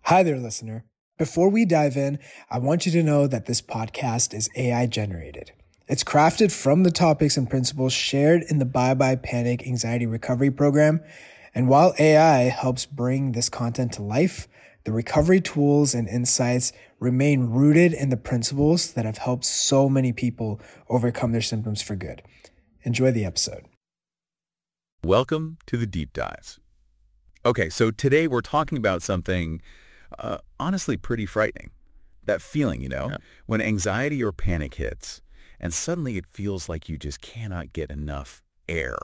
Hi there, listener. Before we dive in, I want you to know that this podcast is AI generated. It's crafted from the topics and principles shared in the Bye Bye Panic Anxiety Recovery Program. And while AI helps bring this content to life, the recovery tools and insights remain rooted in the principles that have helped so many people overcome their symptoms for good. Enjoy the episode. Welcome to the Deep Dives. Okay, so today we're talking about something honestly pretty frightening. That feeling, when anxiety or panic hits and suddenly it feels like you just cannot get enough air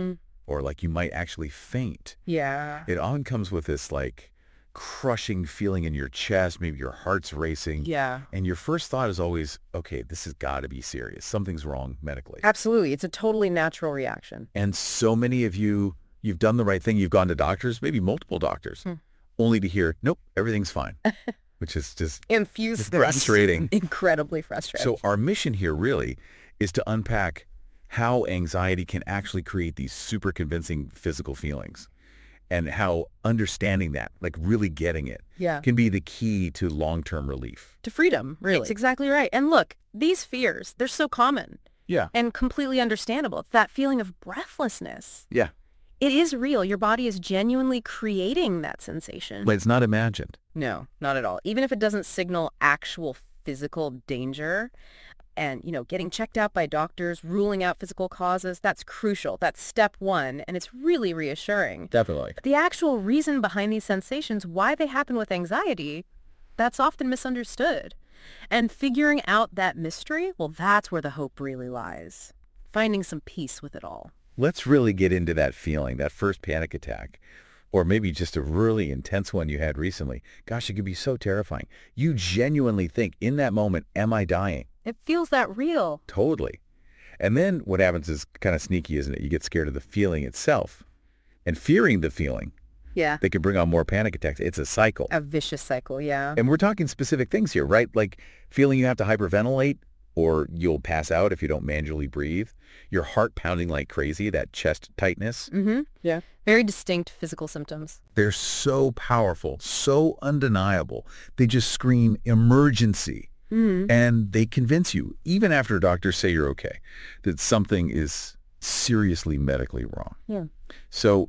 or like you might actually faint. Yeah. It often comes with this like crushing feeling in your chest, maybe your heart's racing. Yeah. And your first thought is always, okay, this has got to be serious. Something's wrong medically. Absolutely. It's a totally natural reaction. And so many of you, you've done the right thing. You've gone to doctors, maybe multiple doctors, only to hear, nope, everything's fine, which is just frustrating. Incredibly frustrating. So our mission here really is to unpack how anxiety can actually create these super convincing physical feelings and how understanding that, like really getting it, can be the key to long-term relief. To freedom, really. It's exactly right. And look, these fears, they're so common. Yeah. And completely understandable. It's that feeling of breathlessness. Yeah. It is real. Your body is genuinely creating that sensation. But it's not imagined. No, not at all. Even if it doesn't signal actual physical danger and, getting checked out by doctors, ruling out physical causes, that's crucial. That's step one, and it's really reassuring. Definitely. But the actual reason behind these sensations, why they happen with anxiety, that's often misunderstood. And figuring out that mystery, well, that's where the hope really lies. Finding some peace with it all. Let's really get into that feeling, that first panic attack, or maybe just a really intense one you had recently. Gosh, it could be so terrifying. You genuinely think in that moment, am I dying? It feels that real. Totally. And then what happens is kind of sneaky, isn't it? You get scared of the feeling itself and fearing the feeling. Yeah. They can bring on more panic attacks. It's a cycle. A vicious cycle, yeah. And we're talking specific things here, right? Like feeling you have to hyperventilate or you'll pass out if you don't manually breathe. Your heart pounding like crazy, that chest tightness. Mm-hmm. Yeah. Very distinct physical symptoms. They're so powerful, so undeniable. They just scream emergency. And they convince you, even after doctors say you're okay, that something is seriously medically wrong. Yeah. So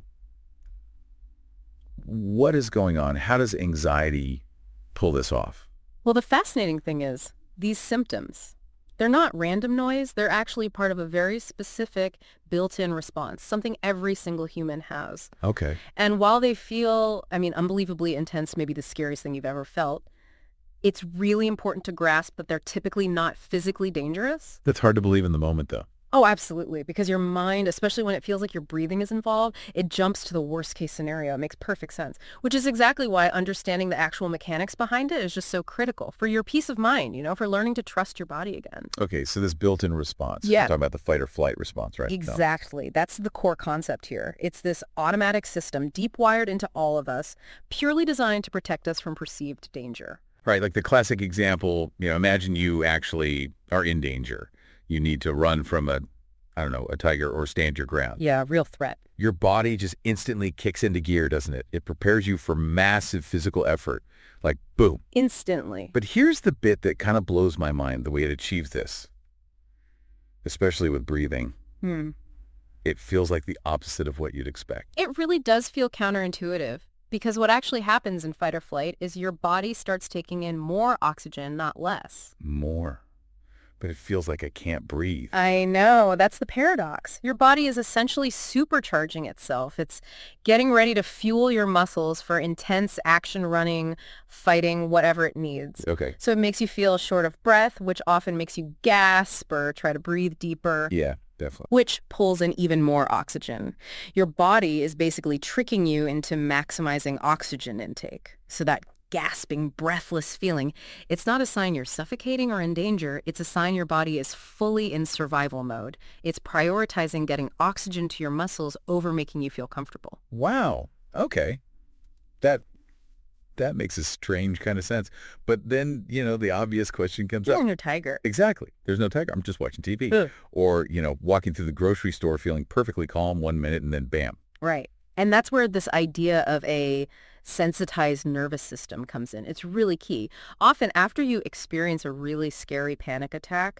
what is going on? How does anxiety pull this off? Well, the fascinating thing is these symptoms, they're not random noise. They're actually part of a very specific built-in response, something every single human has. Okay. And while they feel, unbelievably intense, maybe the scariest thing you've ever felt, it's really important to grasp that they're typically not physically dangerous. That's hard to believe in the moment, though. Oh, absolutely. Because your mind, especially when it feels like your breathing is involved, it jumps to the worst case scenario. It makes perfect sense, which is exactly why understanding the actual mechanics behind it is just so critical for your peace of mind, for learning to trust your body again. Okay, so this built-in response. Yeah. We're talking about the fight or flight response, right? Exactly. No. That's the core concept here. It's this automatic system deep wired into all of us, purely designed to protect us from perceived danger. Right, like the classic example, imagine you actually are in danger. You need to run from a tiger or stand your ground. Yeah, real threat. Your body just instantly kicks into gear, doesn't it? It prepares you for massive physical effort, like boom. Instantly. But here's the bit that kind of blows my mind, the way it achieves this, especially with breathing. It feels like the opposite of what you'd expect. It really does feel counterintuitive. Because what actually happens in fight or flight is your body starts taking in more oxygen, not less. More. But it feels like I can't breathe. I know. That's the paradox. Your body is essentially supercharging itself. It's getting ready to fuel your muscles for intense action, running, fighting, whatever it needs. Okay. So it makes you feel short of breath, which often makes you gasp or try to breathe deeper. Yeah. Definitely. Which pulls in even more oxygen. Your body is basically tricking you into maximizing oxygen intake. So that gasping, breathless feeling, it's not a sign you're suffocating or in danger. It's a sign your body is fully in survival mode. It's prioritizing getting oxygen to your muscles over making you feel comfortable. Wow. Okay. That that makes a strange kind of sense. But then, the obvious question comes up. There's no tiger. Exactly. There's no tiger. I'm just watching TV. Or, walking through the grocery store feeling perfectly calm 1 minute and then bam. Right. And that's where this idea of a sensitized nervous system comes in. It's really key. Often after you experience a really scary panic attack,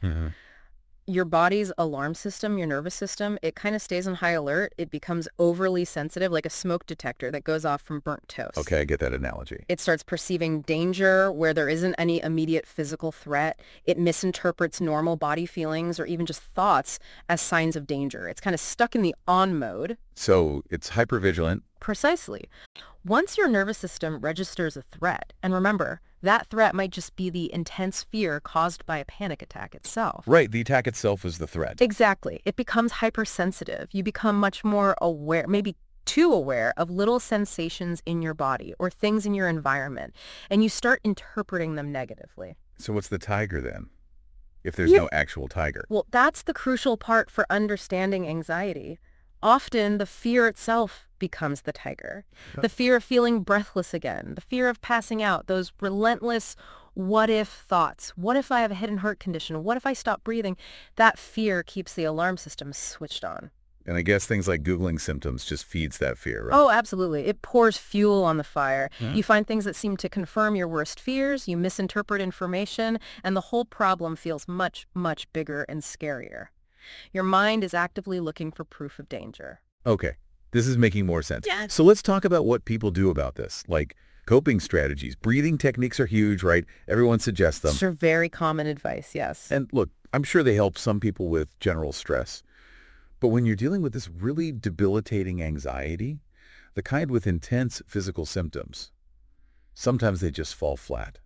your body's alarm system, your nervous system, it kind of stays on high alert. It becomes overly sensitive, like a smoke detector that goes off from burnt toast. Okay, I get that analogy. It starts perceiving danger where there isn't any immediate physical threat. It misinterprets normal body feelings or even just thoughts as signs of danger. It's kind of stuck in the on mode. So it's hypervigilant. Precisely. Once your nervous system registers a threat, and remember, that threat might just be the intense fear caused by a panic attack itself. Right, the attack itself is the threat. Exactly. It becomes hypersensitive. You become much more aware, maybe too aware of little sensations in your body or things in your environment, and you start interpreting them negatively. So what's the tiger then, if there's no actual tiger? Well, that's the crucial part for understanding anxiety. Often the fear itself becomes the tiger. The fear of feeling breathless again, the fear of passing out, those relentless what-if thoughts. What if I have a hidden heart condition? What if I stop breathing? That fear keeps the alarm system switched on. And I guess things like Googling symptoms just feeds that fear, right? Oh, absolutely. It pours fuel on the fire. You find things that seem to confirm your worst fears, you misinterpret information, and the whole problem feels much, much bigger and scarier. Your mind is actively looking for proof of danger. Okay, this is making more sense. Yeah. So let's talk about what people do about this, like coping strategies. Breathing techniques are huge, right? Everyone suggests them. Sure, very common advice, yes. And look, I'm sure they help some people with general stress. But when you're dealing with this really debilitating anxiety, the kind with intense physical symptoms, sometimes they just fall flat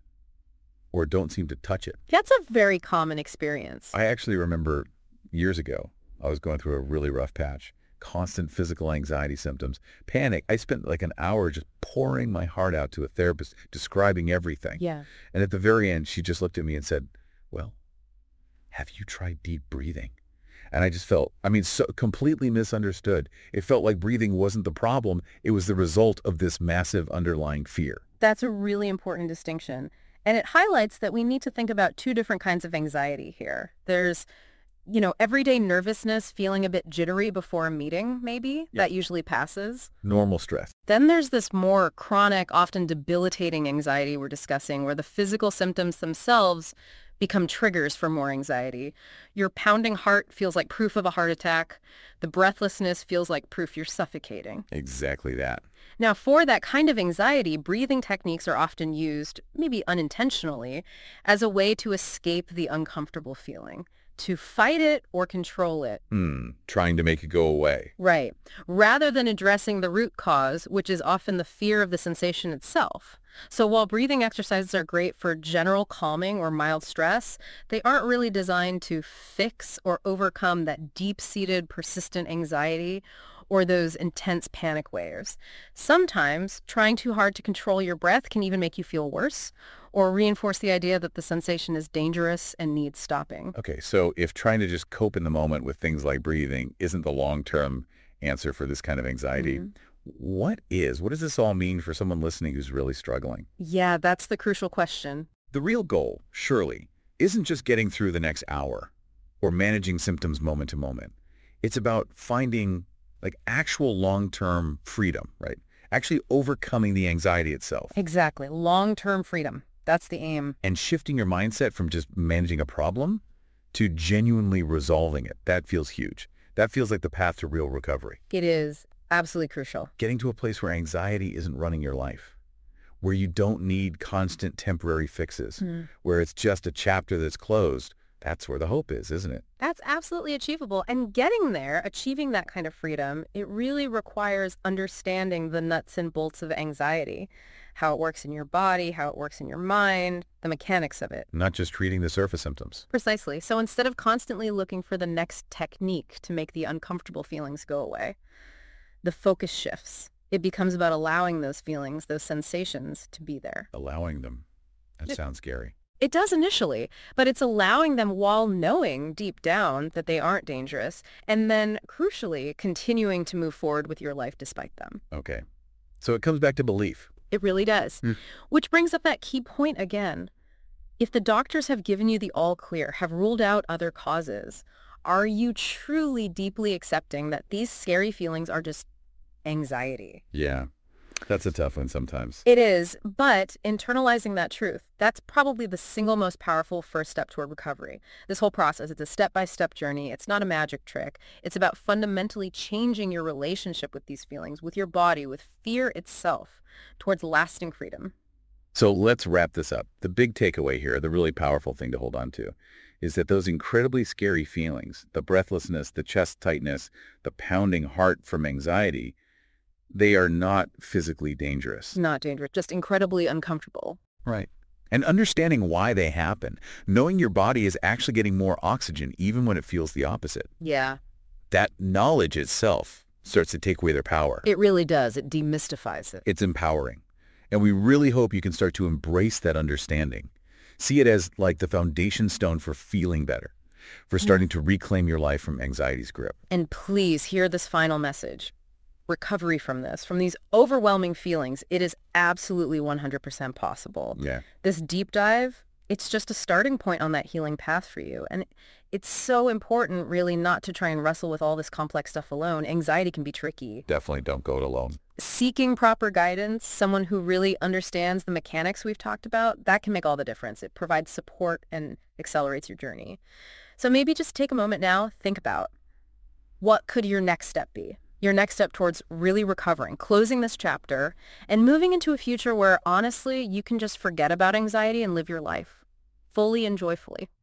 or don't seem to touch it. That's a very common experience. I actually remember years ago, I was going through a really rough patch, constant physical anxiety symptoms, panic. I spent like an hour just pouring my heart out to a therapist, describing everything. Yeah. And at the very end, she just looked at me and said, well, have you tried deep breathing? And I just felt, so completely misunderstood. It felt like breathing wasn't the problem. It was the result of this massive underlying fear. That's a really important distinction. And it highlights that we need to think about two different kinds of anxiety here. There's everyday nervousness, feeling a bit jittery before a meeting, maybe. Yeah. That usually passes. Normal stress. Then there's this more chronic, often debilitating anxiety we're discussing, where the physical symptoms themselves become triggers for more anxiety. Your pounding heart feels like proof of a heart attack. The breathlessness feels like proof you're suffocating. Exactly that. Now, for that kind of anxiety, breathing techniques are often used, maybe unintentionally, as a way to escape the uncomfortable feeling, to fight it or control it. Trying to make it go away. Right. Rather than addressing the root cause, which is often the fear of the sensation itself. So while breathing exercises are great for general calming or mild stress, they aren't really designed to fix or overcome that deep-seated, persistent anxiety or those intense panic waves. Sometimes trying too hard to control your breath can even make you feel worse or reinforce the idea that the sensation is dangerous and needs stopping. Okay, so if trying to just cope in the moment with things like breathing isn't the long-term answer for this kind of anxiety, what does this all mean for someone listening who's really struggling? Yeah, that's the crucial question. The real goal, surely, isn't just getting through the next hour or managing symptoms moment to moment. It's about finding actual long-term freedom, right? Actually overcoming the anxiety itself. Exactly. Long-term freedom. That's the aim. And shifting your mindset from just managing a problem to genuinely resolving it. That feels huge. That feels like the path to real recovery. It is absolutely crucial. Getting to a place where anxiety isn't running your life, where you don't need constant temporary fixes, where it's just a chapter that's closed. That's where the hope is, isn't it? That's absolutely achievable. And getting there, achieving that kind of freedom, it really requires understanding the nuts and bolts of anxiety, how it works in your body, how it works in your mind, the mechanics of it. Not just treating the surface symptoms. Precisely. So instead of constantly looking for the next technique to make the uncomfortable feelings go away, the focus shifts. It becomes about allowing those feelings, those sensations to be there. Allowing them. That sounds scary. It does initially, but it's allowing them while knowing deep down that they aren't dangerous, and then, crucially, continuing to move forward with your life despite them. Okay. So it comes back to belief. It really does. Which brings up that key point again. If the doctors have given you the all clear, have ruled out other causes, are you truly deeply accepting that these scary feelings are just anxiety. Yeah, that's a tough one sometimes. It is, but internalizing that truth, that's probably the single most powerful first step toward recovery. This whole process, it's a step-by-step journey. It's not a magic trick. It's about fundamentally changing your relationship with these feelings, with your body, with fear itself, towards lasting freedom. So let's wrap this up. The big takeaway here, the really powerful thing to hold on to, is that those incredibly scary feelings, the breathlessness, the chest tightness, the pounding heart from anxiety, they are not physically dangerous. Not dangerous, just incredibly uncomfortable. Right. And understanding why they happen, knowing your body is actually getting more oxygen even when it feels the opposite. Yeah. That knowledge itself starts to take away their power. It really does. It demystifies it. It's empowering. And we really hope you can start to embrace that understanding. See it as like the foundation stone for feeling better, for starting to reclaim your life from anxiety's grip. And please hear this final message. Recovery from this, from these overwhelming feelings, it is absolutely 100% possible. Yeah. This deep dive, it's just a starting point on that healing path for you. And it's so important, really, not to try and wrestle with all this complex stuff alone. Anxiety can be tricky. Definitely don't go it alone. Seeking proper guidance, someone who really understands the mechanics we've talked about, that can make all the difference. It provides support and accelerates your journey. So maybe just take a moment now, think about what could your next step be? Your next step towards really recovering, closing this chapter, and moving into a future where, honestly, you can just forget about anxiety and live your life fully and joyfully.